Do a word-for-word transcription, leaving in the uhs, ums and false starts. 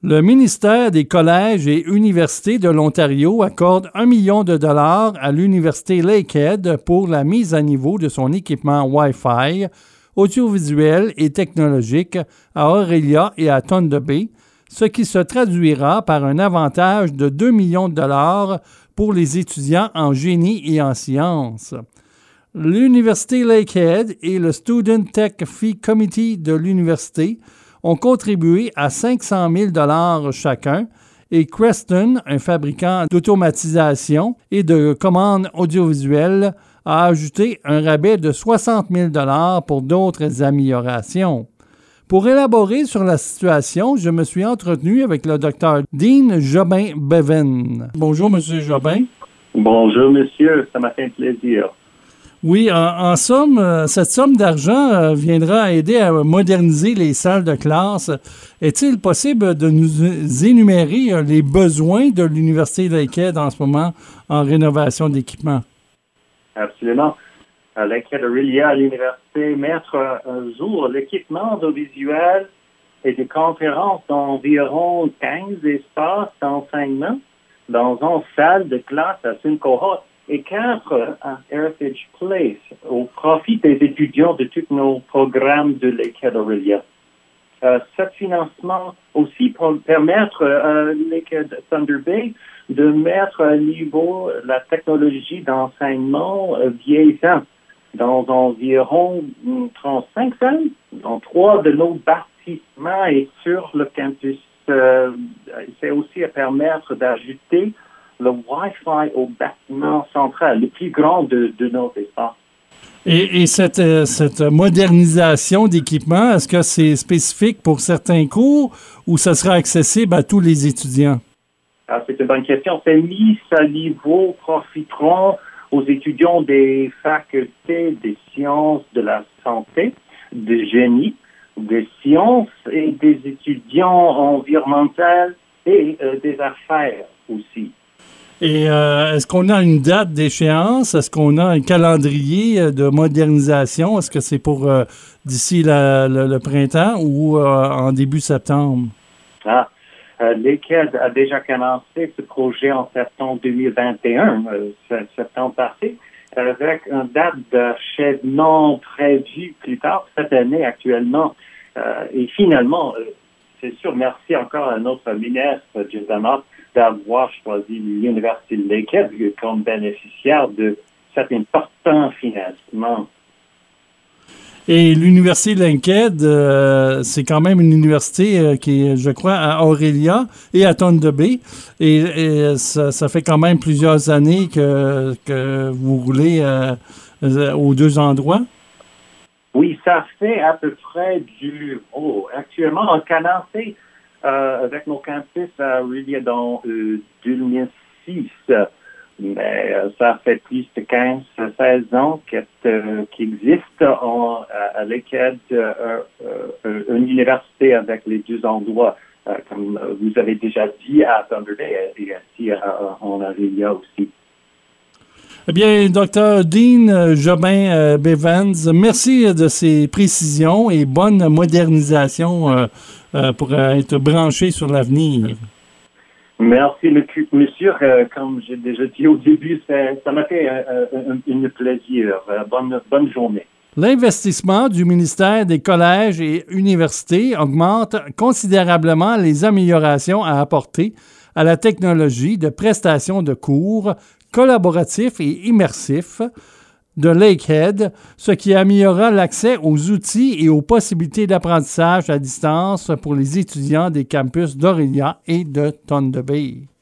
Le ministère des Collèges et Universités de l'Ontario accorde un million de dollars à l'Université Lakehead pour la mise à niveau de son équipement Wi-Fi, audiovisuel et technologique à Orillia et à Thunder Bay, ce qui se traduira par un avantage de deux millions de dollars pour les étudiants en génie et en sciences. L'Université Lakehead et le Student Tech Fee Committee de l'université ont contribué à cinq cent mille dollars chacun et Creston, un fabricant d'automatisation et de commandes audiovisuelles, a ajouté un rabais de soixante mille dollars pour d'autres améliorations. Pour élaborer sur la situation, je me suis entretenu avec le docteur Dean Jobin-Bevan. Bonjour, M. Jobin. Bonjour, monsieur. Ça m'a fait plaisir. Oui, en, en somme, cette somme d'argent viendra aider à moderniser les salles de classe. Est-il possible de nous énumérer les besoins de l'Université Lakehead en ce moment en rénovation d'équipements? Absolument. À Lakehead Orillia, à l'université, mettre à jour l'équipement audiovisuel et de conférences d'environ quinze espaces d'enseignement dans une salle de classe à une cohorte et quatre à Heritage Place au profit des étudiants de tous nos programmes de Lakehead Orillia. Euh, ce financement aussi pour permettre à Lakehead Thunder Bay de mettre à niveau la technologie d'enseignement euh, vieillissante dans environ trente-cinq salles, dans trois de nos bâtiments et sur le campus. Euh, c'est aussi à permettre d'ajouter le Wi-Fi au bâtiment central, le plus grand de, de notre espace. Et, et cette, euh, cette modernisation d'équipement, est-ce que c'est spécifique pour certains cours ou ça sera accessible à tous les étudiants? Ah, c'est une bonne question. Ces mises à niveau profiteront aux étudiants des facultés des sciences de la santé, de génie, des sciences et des étudiants environnementaux et euh, des affaires aussi. Et euh, est-ce qu'on a une date d'échéance? Est-ce qu'on a un calendrier de modernisation? Est-ce que c'est pour euh, d'ici la, le, le printemps ou euh, en début septembre? Ah, euh, Lakehead a déjà commencé ce projet en septembre deux mille vingt et un, euh, septembre passé, avec une date d'achèvement prévue plus tard cette année actuellement. Euh, et finalement, euh, c'est sûr, merci encore à notre ministre, Jim Damott, d'avoir choisi l'Université de Lakehead comme bénéficiaire de cet important financement. Et l'Université de Lakehead, euh, c'est quand même une université euh, qui est, je crois, à Orillia et à Thunder Bay. Et, et ça, ça fait quand même plusieurs années que, que vous roulez euh, aux deux endroits. Oui, ça fait à peu près du... Oh, actuellement, on a commencé euh, avec nos campus à Orillia dans euh, deux mille six. Mais euh, ça fait plus de quinze à seize ans qu'il euh, existe en, à, à Lakehead euh, euh, une université avec les deux endroits, euh, comme vous avez déjà dit, à Thunder Bay et ici en Orillia aussi. Eh bien, docteur Dean Jobin-Bevans, merci de ces précisions et bonne modernisation euh, euh, pour être branché sur l'avenir. Merci, monsieur. Euh, comme j'ai déjà dit au début, ça, ça m'a fait euh, un, un plaisir. Euh, bonne, bonne journée. L'investissement du ministère des Collèges et Universités augmente considérablement les améliorations à apporter à la technologie de prestation de cours collaboratifs et immersifs de Lakehead, ce qui améliorera l'accès aux outils et aux possibilités d'apprentissage à distance pour les étudiants des campus d'Orillia et de Thunder Bay.